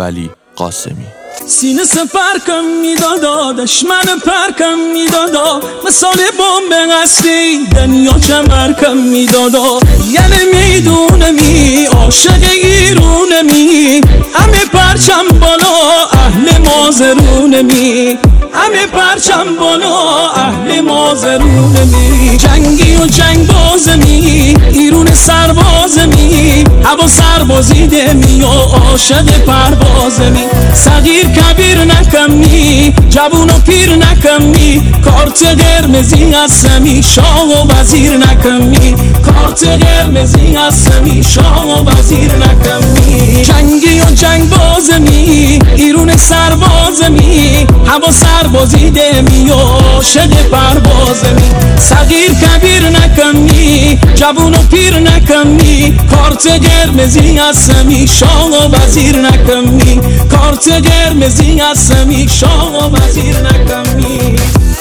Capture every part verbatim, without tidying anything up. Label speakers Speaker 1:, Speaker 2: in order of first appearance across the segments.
Speaker 1: ولی قاسمی.
Speaker 2: سینه سپرکم میدادا دشمن پرکم میدادا مثال بمب قصری دنیا چمرکم میدادا یعنی میدونمی عاشق ایرونمی همه پرچم بالا اهل مازرونمی همه پرچم بالا اهل مازرونمی جنگی و جنگ بازمی ایرون سربازمی هوا سربازیده می و عاشق پروازمی صغیر کبیر نکمی جوون و پیر نکمی کارت قرمزی هستمی شاه و وزیر نکمی کارت قرمزی هستمی شاه و وزیر نکمی جنگی و جنگ بازمی ایرون سربازمی هوا سربازیده می و عاشق پروازمی صغیر کبیر نکمی جوون و پیر نکمی کارت قرمزی هستمی شاه و وزیر نکمی کارت قرمزی هستمی شاه و وزیر نکمی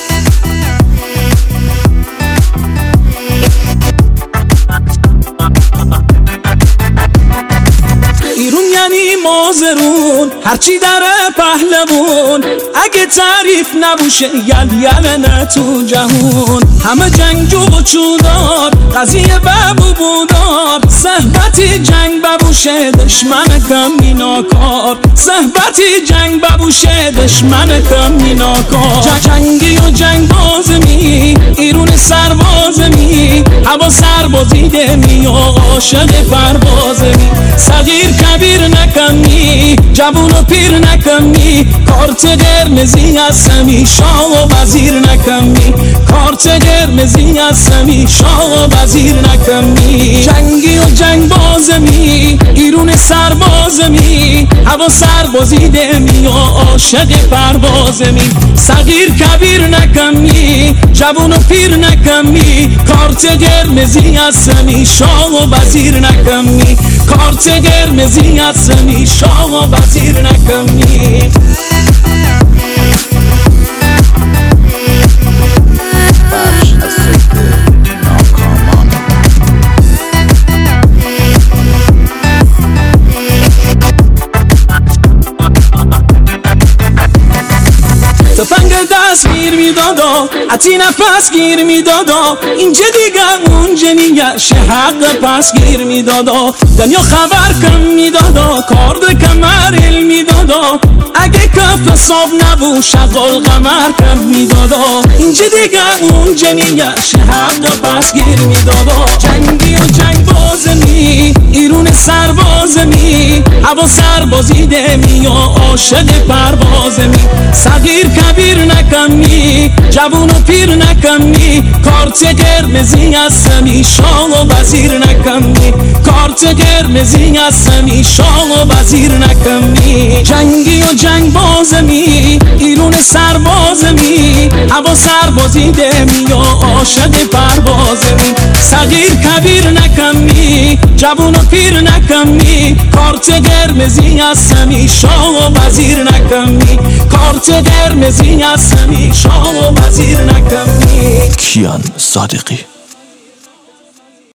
Speaker 2: ایرون یعنی مازرون هرچی در پهلوون اگه تعریف نبوشه یل یلنه تو جهون همه جنگجو و چودار قضیه ببو بودار صحبتی جنگ ببوشه دشمن کمی ناکار صحبتی جنگ ببوشه دشمن کمی ناکار جنگی و جنگ بازمی ایرون سربازمی هوا سربازیده می و عاشق پروازمی صغیر کبیر نکمی جوون و پیر نکمی کارت قرمزی هستمی شاه و وزیر نکمی کارت قرمزی هستمی شاه و وزیر نکمی جنگی و جنگ بازمی ایرون سربازمی هوا سربازیده می و عاشق پروازمی صغیر کبیر نکمی جوون و پیر نکمی کارت قرمزی هستمی شاه و وزیر نکمی کارت قرمزی هستمی شاه و وزیر نکمی تفنگ دست گیر میدادا عطی نفس گیر میدادا اینجا دیگه اونجا نیگه حق پس گیر میدادا دنیا خبر کم میدادا کارد کمر علم میدادا اگه کف صاب نبو شغل قمر کم میدادا اینجا دیگه اونجا نیگه حق پس گیر میدادا جنگی و جنگ بازمی ایرون سربازمی هوا سربازیده می و عاشق پروازمی صغیر کبیر نکمی جوون و پیر نکمی کارت قرمزی هستمی شاه و وزیر نکمی کارت قرمزی هستمی شاه و وزیر نکمی جنگی و جنگ بازمی ایرون سربازمی هوا سربازیده می و عاشق پروازمی صغیر کبیر نکمی جوون و پیر نکمی کارت قرمزی هستمی شاه و وزیر نکمی کارت قرمزی هستمی شاه و وزیر نکمی.
Speaker 1: کیان صادقی.